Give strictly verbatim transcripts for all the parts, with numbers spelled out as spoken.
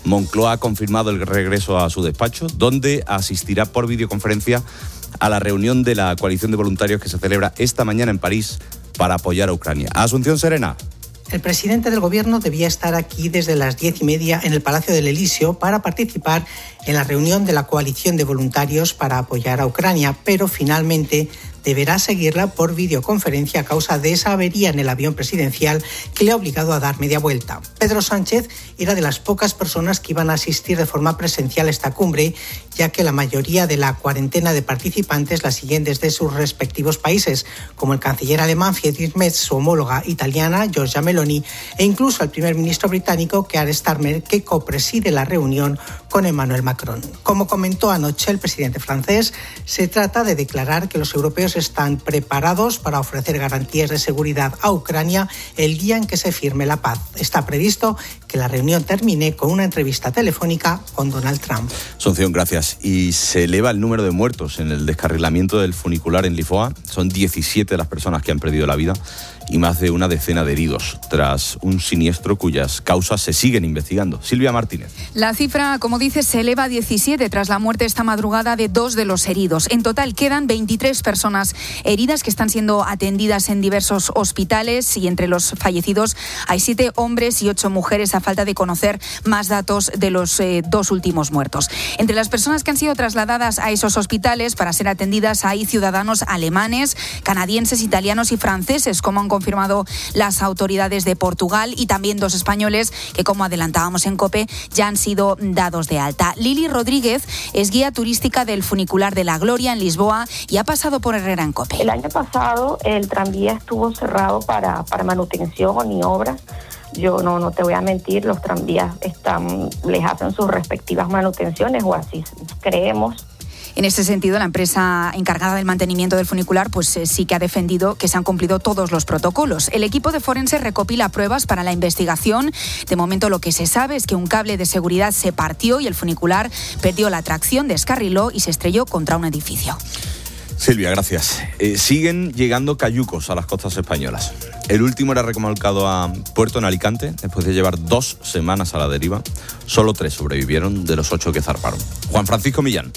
Moncloa ha confirmado el regreso a su despacho, donde asistirá por videoconferencia a la reunión de la coalición de voluntarios que se celebra esta mañana en París para apoyar a Ucrania. Asunción Serena. El presidente del Gobierno debía estar aquí desde las diez y media en el Palacio del Elíseo para participar en la reunión de la coalición de voluntarios para apoyar a Ucrania, pero finalmente deberá seguirla por videoconferencia a causa de esa avería en el avión presidencial que le ha obligado a dar media vuelta. Pedro Sánchez era de las pocas personas que iban a asistir de forma presencial a esta cumbre, ya que la mayoría de la cuarentena de participantes la siguen desde sus respectivos países, como el canciller alemán Friedrich Merz, su homóloga italiana Giorgia Meloni e incluso el primer ministro británico Keir Starmer, que copreside la reunión con Emmanuel Macron. Como comentó anoche el presidente francés, se trata de declarar que los europeos están preparados para ofrecer garantías de seguridad a Ucrania el día en que se firme la paz. Está previsto que la reunión termine con una entrevista telefónica con Donald Trump. Asunción, gracias. Y se eleva el número de muertos en el descarrilamiento del funicular en Lisboa. Son diecisiete las personas que han perdido la vida y más de una decena de heridos, tras un siniestro cuyas causas se siguen investigando. Silvia Martínez. La cifra, como dices, se eleva a diecisiete tras la muerte esta madrugada de dos de los heridos. En total quedan veintitrés personas heridas que están siendo atendidas en diversos hospitales y entre los fallecidos hay siete hombres y ocho mujeres, a falta de conocer más datos de los eh, dos últimos muertos. Entre las personas que han sido trasladadas a esos hospitales para ser atendidas hay ciudadanos alemanes, canadienses, italianos y franceses, como han confirmado las autoridades de Portugal, y también dos españoles que, como adelantábamos en COPE, ya han sido dados de alta. Lili Rodríguez es guía turística del funicular de la Gloria en Lisboa y ha pasado por Herrera en COPE. El año pasado el tranvía estuvo cerrado para, para manutención y obras. Yo no, no te voy a mentir, los tranvías están, les hacen sus respectivas manutenciones, o así creemos. En ese sentido, la empresa encargada del mantenimiento del funicular pues eh, sí que ha defendido que se han cumplido todos los protocolos. El equipo de forense recopila pruebas para la investigación. De momento, lo que se sabe es que un cable de seguridad se partió y el funicular perdió la tracción, descarriló y se estrelló contra un edificio. Silvia, gracias. Eh, siguen llegando cayucos a las costas españolas. El último era remolcado a puerto en Alicante después de llevar dos semanas a la deriva. Solo tres sobrevivieron de los ocho que zarparon. Juan Francisco Millán.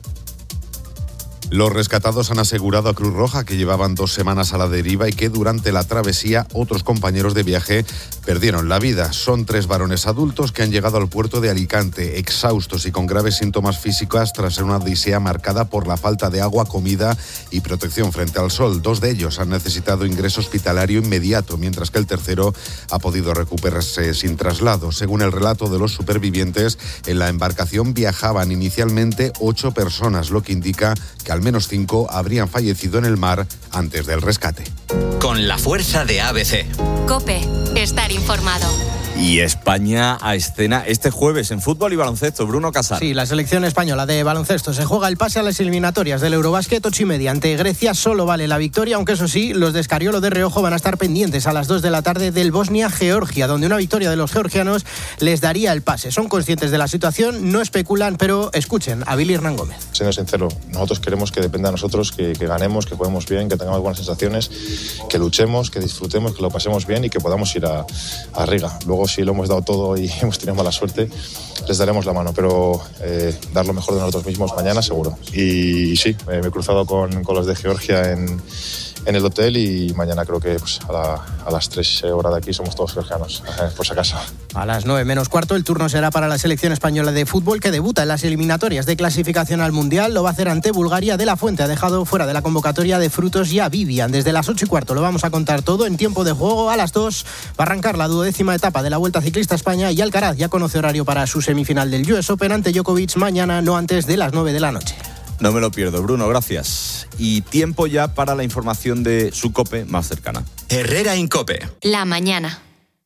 Los rescatados han asegurado a Cruz Roja que llevaban dos semanas a la deriva y que durante la travesía otros compañeros de viaje perdieron la vida. Son tres varones adultos que han llegado al puerto de Alicante, exhaustos y con graves síntomas físicos tras una odisea marcada por la falta de agua, comida y protección frente al sol. Dos de ellos han necesitado ingreso hospitalario inmediato, mientras que el tercero ha podido recuperarse sin traslado. Según el relato de los supervivientes, en la embarcación viajaban inicialmente ocho personas, lo que indica que al menos cinco habrían fallecido en el mar antes del rescate. Con la fuerza de A B C. COPE. Estar informado. Y España a escena este jueves en fútbol y baloncesto. Bruno Casar. Sí, la selección española de baloncesto se juega el pase a las eliminatorias del Eurobásquet. Ocho y media ante Grecia. Solo vale la victoria, aunque eso sí, los de Escariolo de Reojo van a estar pendientes a las dos de la tarde del Bosnia-Georgia, donde una victoria de los georgianos les daría el pase. Son conscientes de la situación, no especulan, pero escuchen a Billy Hernán Gómez. Siendo sincero, nosotros queremos que dependa de nosotros, que, que ganemos, que juguemos bien, que tengamos buenas sensaciones, que luchemos, que disfrutemos, que lo pasemos bien y que podamos ir a, a Riga. Luego, si lo hemos dado todo y hemos tenido mala suerte, les daremos la mano, pero eh, dar lo mejor de nosotros mismos mañana seguro. Y, y sí, eh, me he cruzado con, con los de Georgia en, en el hotel y mañana creo que pues, a, la, a las tres horas de aquí somos todos georgianos, eh, por si acaso. A las nueve menos cuarto el turno será para la selección española de fútbol, que debuta en las eliminatorias de clasificación al Mundial. Lo va a hacer ante Bulgaria. De la Fuente ha dejado fuera de la convocatoria de Frutos y a Vivian. Desde las ocho y cuarto lo vamos a contar todo en tiempo de juego. A las dos va a arrancar la duodécima etapa de la Vuelta Ciclista España y Alcaraz ya conoce horario para su semifinal del U S Open ante Djokovic mañana, no antes de las nueve de la noche. No me lo pierdo, Bruno, gracias. Y tiempo ya para la información de su COPE más cercana. Herrera en COPE. La mañana.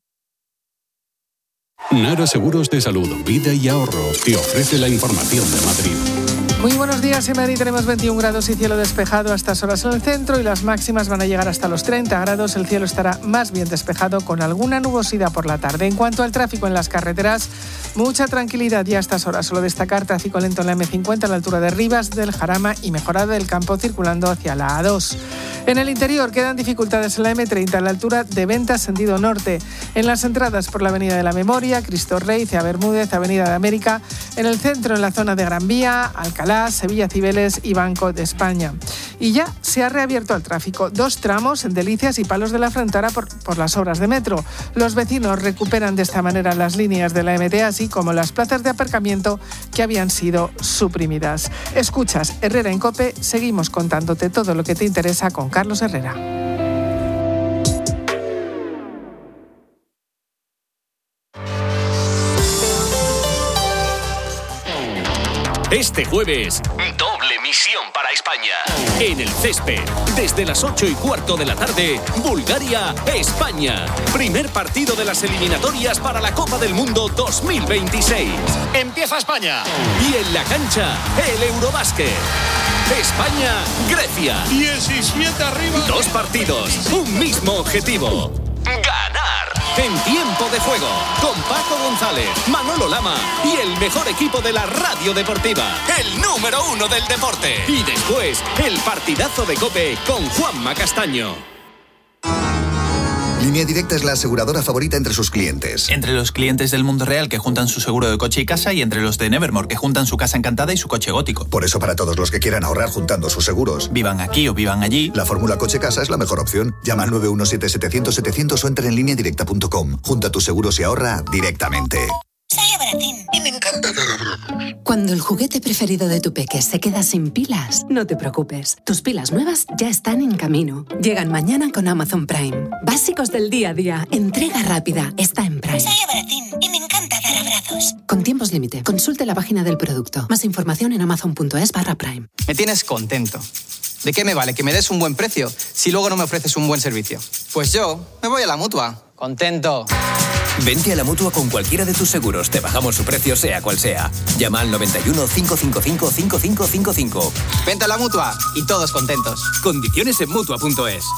Nara Seguros de Salud, Vida y Ahorro te ofrece la información de Madrid. Muy buenos días. En Madrid tenemos veintiún grados y cielo despejado a estas horas en el centro, y las máximas van a llegar hasta los treinta grados. El cielo estará más bien despejado con alguna nubosidad por la tarde. En cuanto al tráfico en las carreteras, mucha tranquilidad ya a estas horas. Solo destacar tráfico lento en la eme cincuenta a la altura de Rivas del Jarama y Mejorada del Campo circulando hacia la A dos. En el interior quedan dificultades en la eme treinta a la altura de Venta, sentido norte. En las entradas por la Avenida de la Memoria, Cristo Rey, Cea Bermúdez, Avenida de América. En el centro, en la zona de Gran Vía, Alcalá, Sevilla Cibeles y Banco de España. Y ya se ha reabierto al tráfico. Dos tramos en Delicias y Palos de la Frontera por, por las obras de metro. Los vecinos recuperan de esta manera las líneas de la eme te, así como las plazas de aparcamiento que habían sido suprimidas. Escuchas Herrera en COPE, seguimos contándote todo lo que te interesa con Carlos Herrera. Este jueves, doble misión para España. En el césped, desde las ocho y cuarto de la tarde, Bulgaria-España. Primer partido de las eliminatorias para la Copa del Mundo dos mil veintiséis. Empieza España. Y en la cancha, el Eurobásquet. España-Grecia. diecisiete arriba. Dos partidos, un mismo objetivo. Ganar. En tiempo de juego, con Paco González, Manolo Lama y el mejor equipo de la radio deportiva, el número uno del deporte. Y después, el partidazo de COPE con Juanma Castaño. Línea Directa es la aseguradora favorita entre sus clientes. Entre los clientes del mundo real que juntan su seguro de coche y casa, y entre los de Nevermore que juntan su casa encantada y su coche gótico. Por eso, para todos los que quieran ahorrar juntando sus seguros, vivan aquí o vivan allí, la fórmula coche-casa es la mejor opción. Llama al nueve uno siete, setecientos, setecientos o entra en línea directa punto com. Junta tus seguros y ahorra directamente. Sale baratín y me encanta dar abrazos. Cuando el juguete preferido de tu peque se queda sin pilas, no te preocupes. Tus pilas nuevas ya están en camino. Llegan mañana con Amazon Prime. Básicos del día a día. Entrega rápida. Está en Prime. Sale baratín y me encanta dar abrazos. Con tiempos límite. Consulte la página del producto. Más información en amazon.es barra Prime. Me tienes contento. ¿De qué me vale que me des un buen precio si luego no me ofreces un buen servicio? Pues yo me voy a la Mutua. Contento. Vente a la Mutua con cualquiera de tus seguros. Te bajamos su precio sea cual sea. Llama al noventa y uno, cincuecientos cincuenta y cinco, cinco cinco cinco cinco. Vente a la Mutua y todos contentos. Condiciones en Mutua punto es.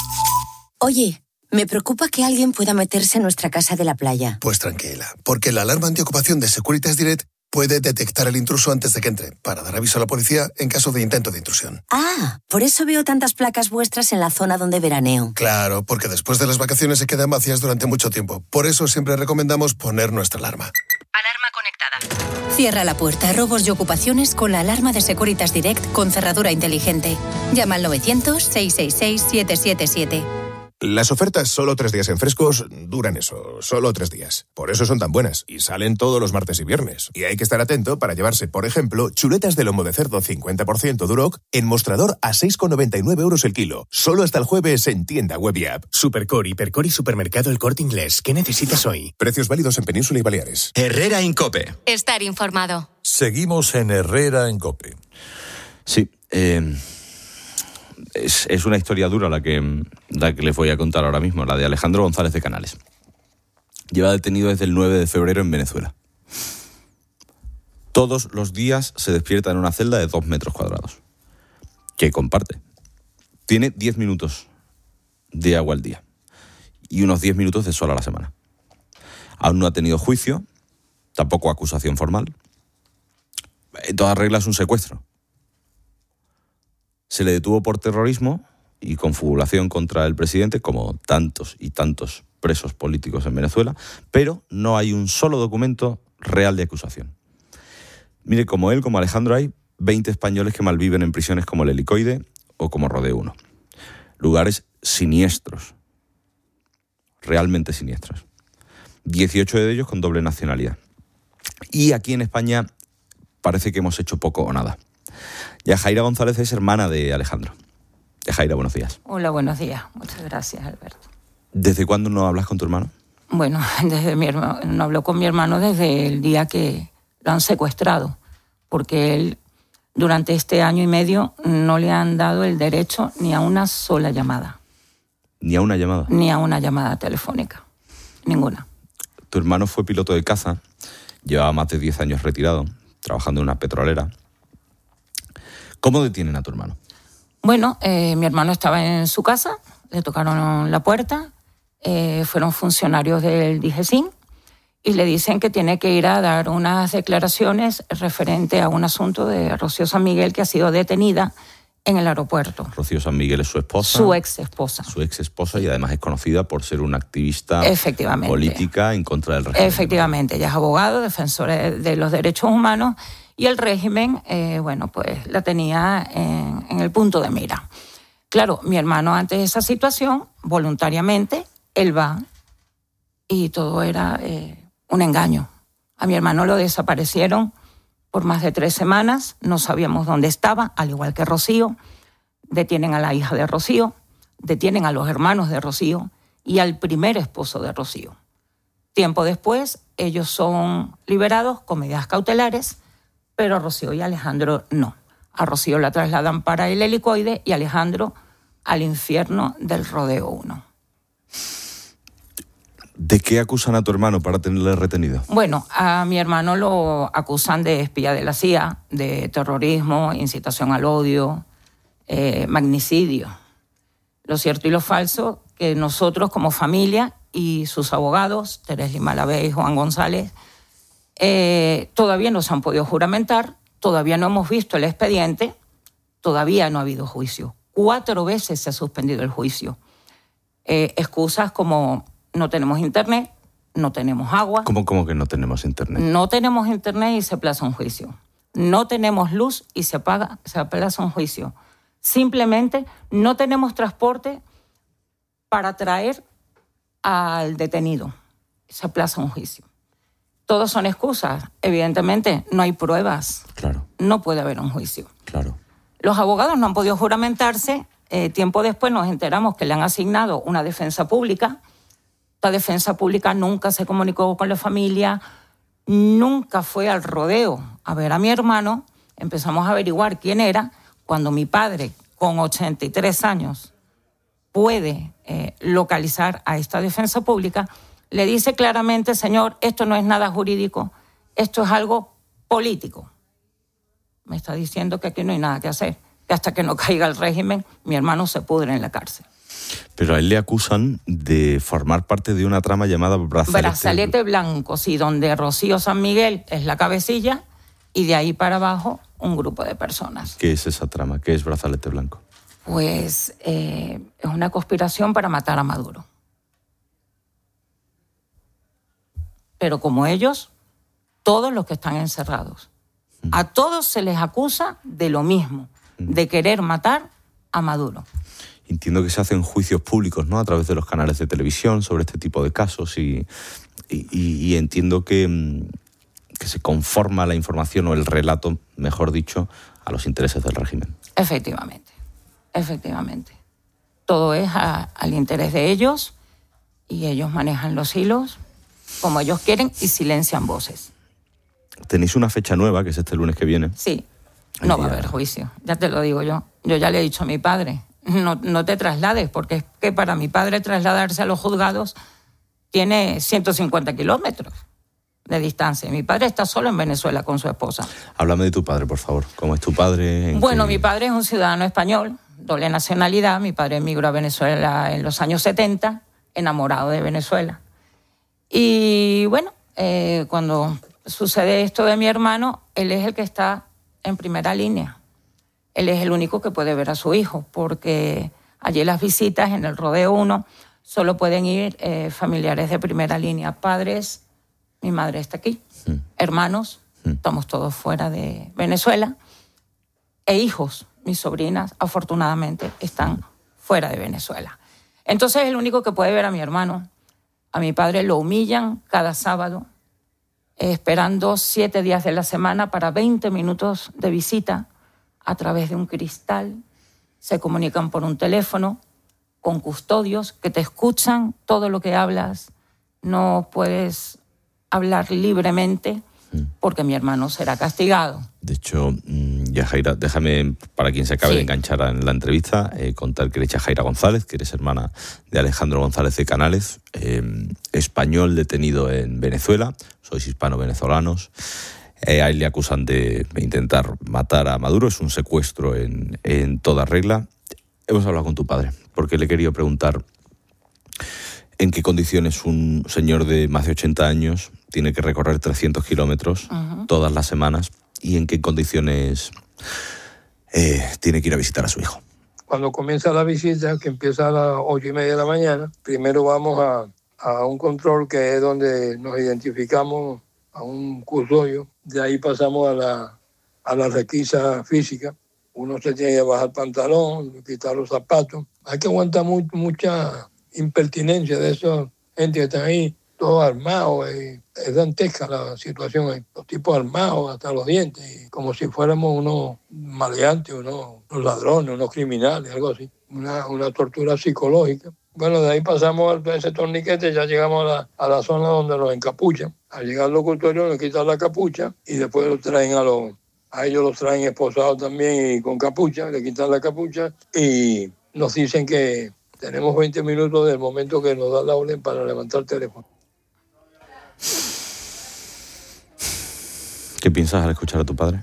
Oye, me preocupa que alguien pueda meterse en nuestra casa de la playa. Pues tranquila, porque la alarma antiocupación de Securitas Direct puede detectar el intruso antes de que entre, para dar aviso a la policía en caso de intento de intrusión. Ah, por eso veo tantas placas vuestras en la zona donde veraneo. Claro, porque después de las vacaciones se quedan vacías durante mucho tiempo. Por eso siempre recomendamos poner nuestra alarma. Alarma conectada. Cierra la puerta a robos y ocupaciones con la alarma de Securitas Direct con cerradura inteligente. Llama al novecientos, seiscientos sesenta y seis, siete siete siete. Las ofertas solo tres días en Frescos duran eso, solo tres días. Por eso son tan buenas y salen todos los martes y viernes. Y hay que estar atento para llevarse, por ejemplo, chuletas de lomo de cerdo cincuenta por ciento Duroc en mostrador a seis con noventa y nueve euros el kilo. Solo hasta el jueves en tienda web y app. Supercore, Hipercore y Supermercado El Corte Inglés. ¿Qué necesitas hoy? Precios válidos en Península y Baleares. Herrera en COPE. Estar informado. Seguimos en Herrera en COPE. Sí, eh... Es, es una historia dura la que, la que les voy a contar ahora mismo, la de Alejandro González de Canales. Lleva detenido desde el nueve de febrero en Venezuela. Todos los días se despierta en una celda de dos metros cuadrados, que comparte. Tiene diez minutos de agua al día y unos diez minutos de sol a la semana. Aún no ha tenido juicio, tampoco acusación formal. En toda regla es un secuestro. Se le detuvo por terrorismo y confabulación contra el presidente, como tantos y tantos presos políticos en Venezuela, pero no hay un solo documento real de acusación. Mire, como él, como Alejandro, hay veinte españoles que malviven en prisiones como el Helicoide o como Rodeo uno. Lugares siniestros, realmente siniestros. dieciocho de ellos con doble nacionalidad. Y aquí en España parece que hemos hecho poco o nada. Yajaira González es hermana de Alejandro. Yajaira, buenos días. Hola, buenos días. Muchas gracias, Alberto. ¿Desde cuándo no hablas con tu hermano? Bueno, desde mi hermano, no hablo con mi hermano desde el día que lo han secuestrado, porque él durante este año y medio no le han dado el derecho ni a una sola llamada. ¿Ni a una llamada? Ni a una llamada telefónica. Ninguna. Tu hermano fue piloto de caza, llevaba más de diez años retirado, trabajando en una petrolera. ¿Cómo detienen a tu hermano? Bueno, eh, mi hermano estaba en su casa, le tocaron la puerta, eh, fueron funcionarios del DIGESIN y le dicen que tiene que ir a dar unas declaraciones referente a un asunto de Rocío San Miguel que ha sido detenida en el aeropuerto. Rocío San Miguel es su esposa. Su ex esposa. Su ex esposa y además es conocida por ser una activista Efectivamente. política en contra del régimen. Efectivamente, ella es abogado, defensora de los derechos humanos y el régimen, eh, bueno, pues la tenía en, en el punto de mira. Claro, mi hermano ante esa situación, voluntariamente, él va y todo era eh, un engaño. A mi hermano lo desaparecieron por más de tres semanas, no sabíamos dónde estaba, al igual que Rocío. Detienen a la hija de Rocío, detienen a los hermanos de Rocío y al primer esposo de Rocío. Tiempo después, ellos son liberados con medidas cautelares, pero Rocío y Alejandro no. A Rocío la trasladan para el helicoide y Alejandro al infierno del Rodeo uno. ¿De qué acusan a tu hermano para tenerle retenido? Bueno, a mi hermano lo acusan de espía de la C I A, de terrorismo, incitación al odio, eh, magnicidio. Lo cierto y lo falso, que nosotros como familia y sus abogados, Teresa Malavé y Juan González, eh, todavía no se han podido juramentar, todavía no hemos visto el expediente, todavía no ha habido juicio. Cuatro veces se ha suspendido el juicio. Eh, excusas como no tenemos internet, no tenemos agua. ¿Cómo, cómo que no tenemos internet? No tenemos internet y se aplaza un juicio. No tenemos luz y se apaga, se aplaza un juicio. Simplemente no tenemos transporte para traer al detenido. Se aplaza un juicio. Todos son excusas. Evidentemente no hay pruebas. Claro. No puede haber un juicio. Claro. Los abogados no han podido juramentarse. Eh, tiempo después nos enteramos que le han asignado una defensa pública. La defensa pública nunca se comunicó con la familia, nunca fue al rodeo a ver a mi hermano. Empezamos a averiguar quién era cuando mi padre, con ochenta y tres años, puede eh, localizar a esta defensa pública. Le dice claramente, señor, esto no es nada jurídico, esto es algo político. Me está diciendo que aquí no hay nada que hacer, que hasta que no caiga el régimen, mi hermano se pudre en la cárcel. Pero a él le acusan de formar parte de una trama llamada Brazalete, Brazalete Blanco, sí, donde Rocío San Miguel es la cabecilla y de ahí para abajo un grupo de personas. ¿Qué es esa trama? ¿Qué es Brazalete Blanco? Pues eh, es una conspiración para matar a Maduro. Pero como ellos, todos los que están encerrados. A todos se les acusa de lo mismo, de querer matar a Maduro. Entiendo que se hacen juicios públicos, ¿no?, a través de los canales de televisión sobre este tipo de casos y, y, y entiendo que, que se conforma la información o el relato, mejor dicho, a los intereses del régimen. Efectivamente, efectivamente. Todo es a, al interés de ellos y ellos manejan los hilos como ellos quieren y silencian voces. Tenéis una fecha nueva, que es este lunes que viene. Sí, no va a haber juicio, ya te lo digo yo. Yo ya le he dicho a mi padre, no, no te traslades, porque es que para mi padre trasladarse a los juzgados tiene ciento cincuenta kilómetros de distancia. Mi padre está solo en Venezuela con su esposa. Háblame de tu padre, por favor. ¿Cómo es tu padre? Bueno, qué... mi padre es un ciudadano español, doble nacionalidad. Mi padre emigró a Venezuela en los años setenta, enamorado de Venezuela. Y bueno, eh, cuando sucede esto de mi hermano, él es el que está en primera línea. Él es el único que puede ver a su hijo, porque allí las visitas en el Rodeo uno solo pueden ir eh, familiares de primera línea, padres, mi madre está aquí, mm. hermanos, mm. estamos todos fuera de Venezuela, e hijos, mis sobrinas, afortunadamente, están fuera de Venezuela. Entonces es el único que puede ver a mi hermano. A mi padre lo humillan cada sábado, eh, esperando siete días de la semana para veinte minutos de visita a través de un cristal. Se comunican por un teléfono con custodios que te escuchan todo lo que hablas. No puedes hablar libremente porque mi hermano será castigado. De hecho, Yajaira, déjame, para quien se acabe sí. de enganchar en la entrevista, eh, contar que eres Yajaira González, que eres hermana de Alejandro González de Canales, eh, español detenido en Venezuela, sois hispano-venezolanos. Eh, a él le acusan de intentar matar a Maduro, es un secuestro en, en toda regla. Hemos hablado con tu padre, porque le he querido preguntar en qué condiciones un señor de más de ochenta años tiene que recorrer trescientos kilómetros uh-huh. todas las semanas y en qué condiciones eh, tiene que ir a visitar a su hijo. Cuando comienza la visita, que empieza a las ocho y media de la mañana, primero vamos a, a un control que es donde nos identificamos a un custodio. De ahí pasamos a la, a la requisa física. Uno se tiene que bajar el pantalón, quitar los zapatos. Hay que aguantar muy, mucha impertinencia de esos gente que están ahí, todos armados. Y es dantesca la situación ahí. Los tipos armados hasta los dientes, y como si fuéramos unos maleantes, unos, unos ladrones, unos criminales, algo así. Una, una tortura psicológica. Bueno, de ahí pasamos a ese torniquete, ya llegamos a la, a la zona donde nos encapuchan. Al llegar al locutorio nos quitan la capucha y después los traen a los... A ellos los traen esposados también y con capucha, le quitan la capucha y nos dicen que tenemos veinte minutos del momento que nos dan la orden para levantar el teléfono. ¿Qué piensas al escuchar a tu padre?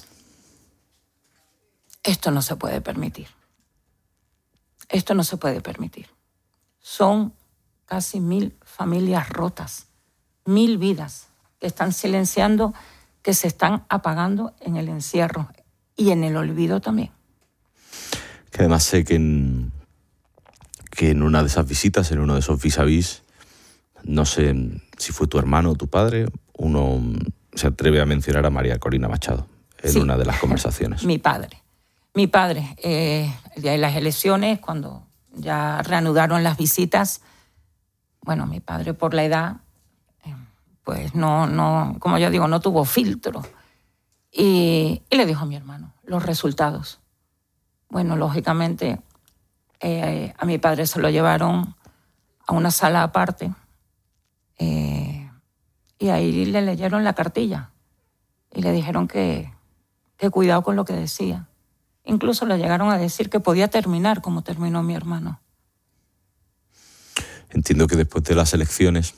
Esto no se puede permitir. Esto no se puede permitir. Son casi mil familias rotas, mil vidas que están silenciando, que se están apagando en el encierro y en el olvido también. Que además sé que en, que en una de esas visitas, en uno de esos vis-a-vis, no sé si fue tu hermano o tu padre, uno se atreve a mencionar a María Corina Machado en sí, una de las conversaciones. Mi padre. Mi padre, eh, el día de las elecciones, cuando ya reanudaron las visitas, bueno, mi padre por la edad... pues no, no, como yo digo, no tuvo filtro. Y, y le dijo a mi hermano los resultados. Bueno, lógicamente, eh, a mi padre se lo llevaron a una sala aparte eh, y ahí le leyeron la cartilla y le dijeron que, que cuidado con lo que decía. Incluso le llegaron a decir que podía terminar como terminó mi hermano. Entiendo que después de las elecciones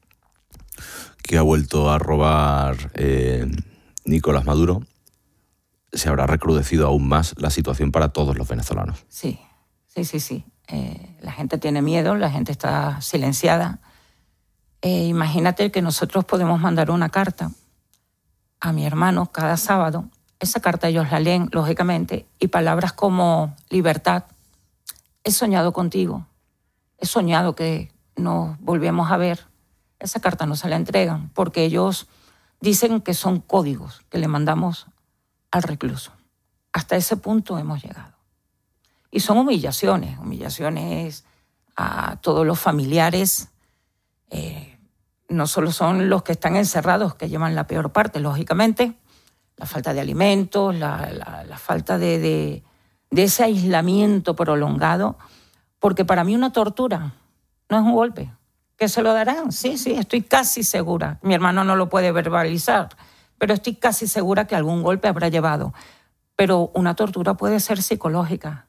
que ha vuelto a robar eh, Nicolás Maduro, se habrá recrudecido aún más la situación para todos los venezolanos. Sí, sí, sí, sí. Eh, la gente tiene miedo, la gente está silenciada. Eh, imagínate que nosotros podemos mandar una carta a mi hermano cada sábado. Esa carta ellos la leen, lógicamente, y palabras como libertad. He soñado contigo. He soñado que nos volvemos a ver. Esa carta no se la entregan porque ellos dicen que son códigos que le mandamos al recluso. Hasta ese punto hemos llegado. Y son humillaciones, humillaciones a todos los familiares. Eh, no solo son los que están encerrados que llevan la peor parte, lógicamente, la falta de alimentos, la, la, la falta de, de, de ese aislamiento prolongado, porque para mí una tortura no es un golpe. ¿Que se lo darán? Sí, sí, estoy casi segura. Mi hermano no lo puede verbalizar, pero estoy casi segura que algún golpe habrá llevado. Pero una tortura puede ser psicológica.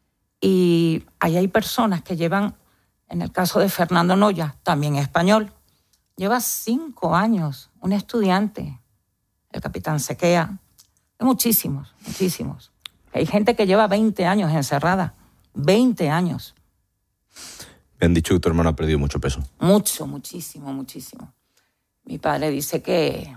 Y ahí hay personas que llevan, en el caso de Fernando Noya, también español, lleva cinco años, un estudiante, el capitán Sequea, hay muchísimos, muchísimos. Hay gente que lleva veinte años encerrada, veinte años. Me han dicho que tu hermano ha perdido mucho peso. Mucho, muchísimo, muchísimo. Mi padre dice que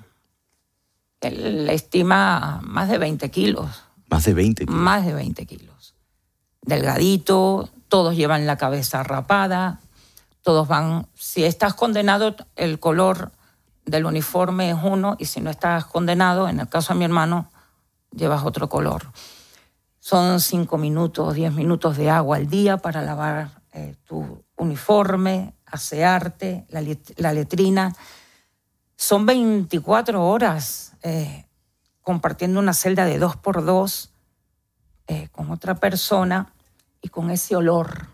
él estima más de veinte kilos. ¿Más de veinte kilos? Más de veinte kilos. Delgadito, todos llevan la cabeza rapada, todos van... Si estás condenado, el color del uniforme es uno, y si no estás condenado, en el caso de mi hermano, llevas otro color. Son cinco minutos, diez minutos de agua al día para lavar eh, tu uniforme, asearte, la, la letrina. Son veinticuatro horas eh, compartiendo una celda de dos por dos eh, con otra persona y con ese olor.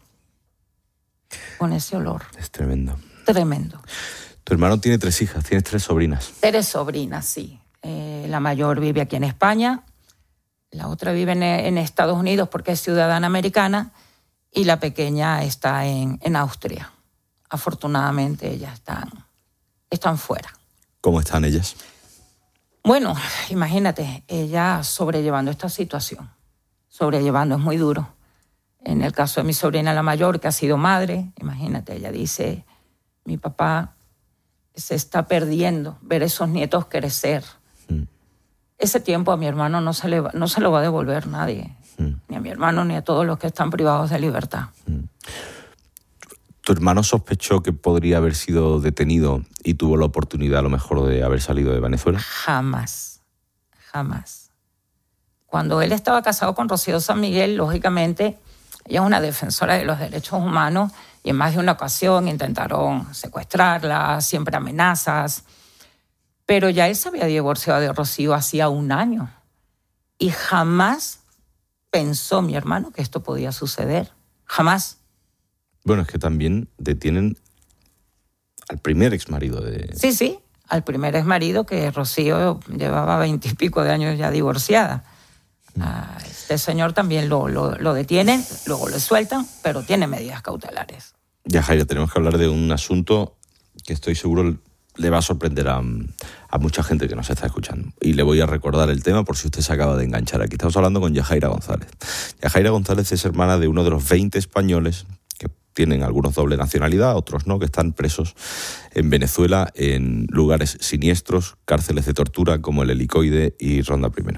Con ese olor. Es tremendo. Tremendo. Tu hermano tiene tres hijas, tienes tres sobrinas. Tres sobrinas, sí. Eh, la mayor vive aquí en España, la otra vive en, en Estados Unidos porque es ciudadana americana, y la pequeña está en, en Austria. Afortunadamente ellas están, están fuera. ¿Cómo están ellas? Bueno, imagínate, ella sobrellevando esta situación. Sobrellevando, es muy duro. En el caso de mi sobrina la mayor, que ha sido madre, imagínate, ella dice, mi papá se está perdiendo, ver esos nietos crecer. Mm. Ese tiempo a mi hermano no se, le va, no se lo va a devolver nadie. Mm. Ni a mi hermano, ni a todos los que están privados de libertad. Mm. ¿Tu hermano sospechó que podría haber sido detenido y tuvo la oportunidad a lo mejor de haber salido de Venezuela? Jamás, jamás. Cuando él estaba casado con Rocío San Miguel, lógicamente, ella es una defensora de los derechos humanos y en más de una ocasión intentaron secuestrarla, siempre amenazas. Pero ya él se había divorciado de Rocío hacía un año y jamás pensó mi hermano que esto podía suceder. Jamás. Bueno, es que también detienen al primer exmarido de... Sí, sí, al primer exmarido, que Rocío llevaba veintipico de años ya divorciada. A este señor también lo, lo, lo detienen, luego lo sueltan, pero tiene medidas cautelares. Ya, Jaira, tenemos que hablar de un asunto que estoy seguro le va a sorprender a, a mucha gente que nos está escuchando. Y le voy a recordar el tema por si usted se acaba de enganchar aquí. Estamos hablando con Yajaira González. Yajaira González es hermana de uno de los veinte españoles que tienen algunos doble nacionalidad, otros no, que están presos en Venezuela en lugares siniestros, cárceles de tortura como el Helicoide y Ronda Primero.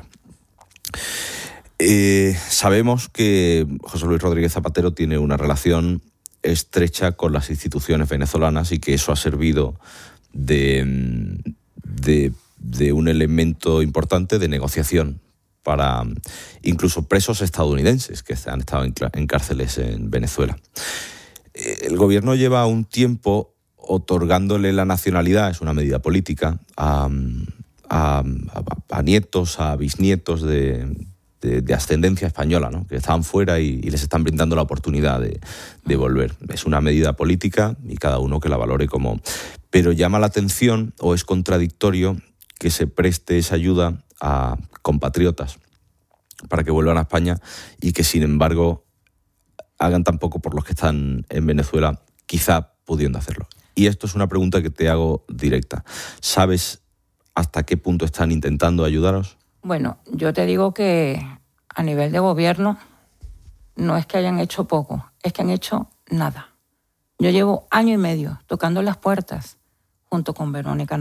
Eh, sabemos que José Luis Rodríguez Zapatero tiene una relación estrecha con las instituciones venezolanas y que eso ha servido de, de, de un elemento importante de negociación para incluso presos estadounidenses que han estado en, en cárceles en Venezuela. El gobierno lleva un tiempo otorgándole la nacionalidad, es una medida política, a, a, a, a nietos, a bisnietos de, de, de ascendencia española, ¿no? Que estaban fuera y, y les están brindando la oportunidad de, de volver. Es una medida política y cada uno que la valore como... Pero llama la atención o es contradictorio que se preste esa ayuda a compatriotas para que vuelvan a España y que, sin embargo, hagan tan poco por los que están en Venezuela, quizá pudiendo hacerlo. Y esto es una pregunta que te hago directa. ¿Sabes hasta qué punto están intentando ayudaros? Bueno, yo te digo que a nivel de gobierno no es que hayan hecho poco, es que han hecho nada. Yo llevo año y medio tocando las puertas junto con Verónica